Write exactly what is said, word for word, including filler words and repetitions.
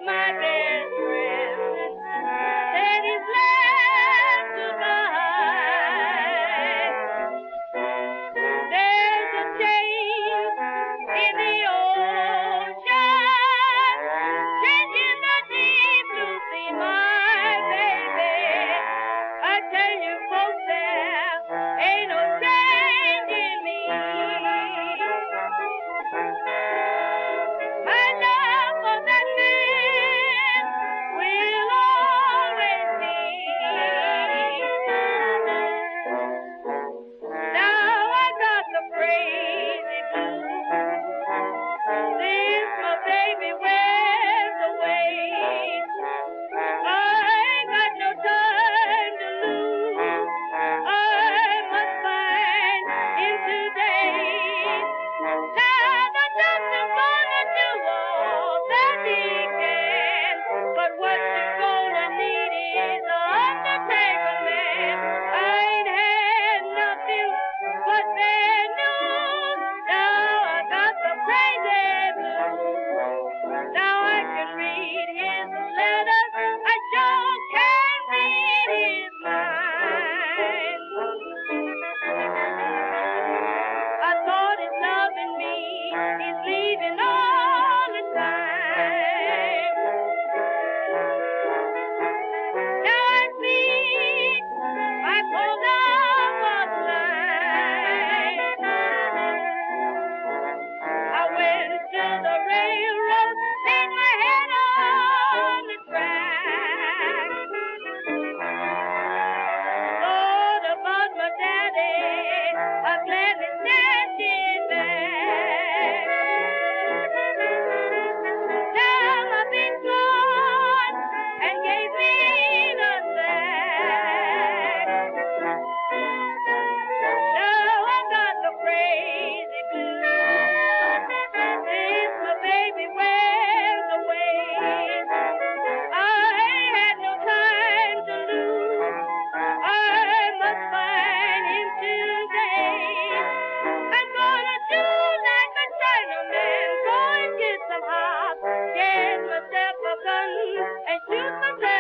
my best friend said he's left behind. There's a change in the ocean, changing the deep blue sea, my baby. I tell you folks, there ain't no change in me. My love for that man will always be. Now I got the crazy blues since my baby went away. I ain't got no time to lose. I must find him today. Now the doctor's gonna do all that he can, but what you're gonna need is an undertaker, man. I ain't had nothing but bad news. Now I got the crazy blues. Now I can read his letters. I sure can read his mind. I thought he's loving me. He's leaving all the time. Now I see my poor love was blind. I went to the railroad, laid my head on the track. Thought about my daddy, I gladly snatched it back. Now my big son and gave me the sack. Now I got the crazy blues since my baby went away. I ain't had no time to lose. I must find him today. I'm gonna do like a Chinaman, go and get some hops, get myself a gun, and shoot myself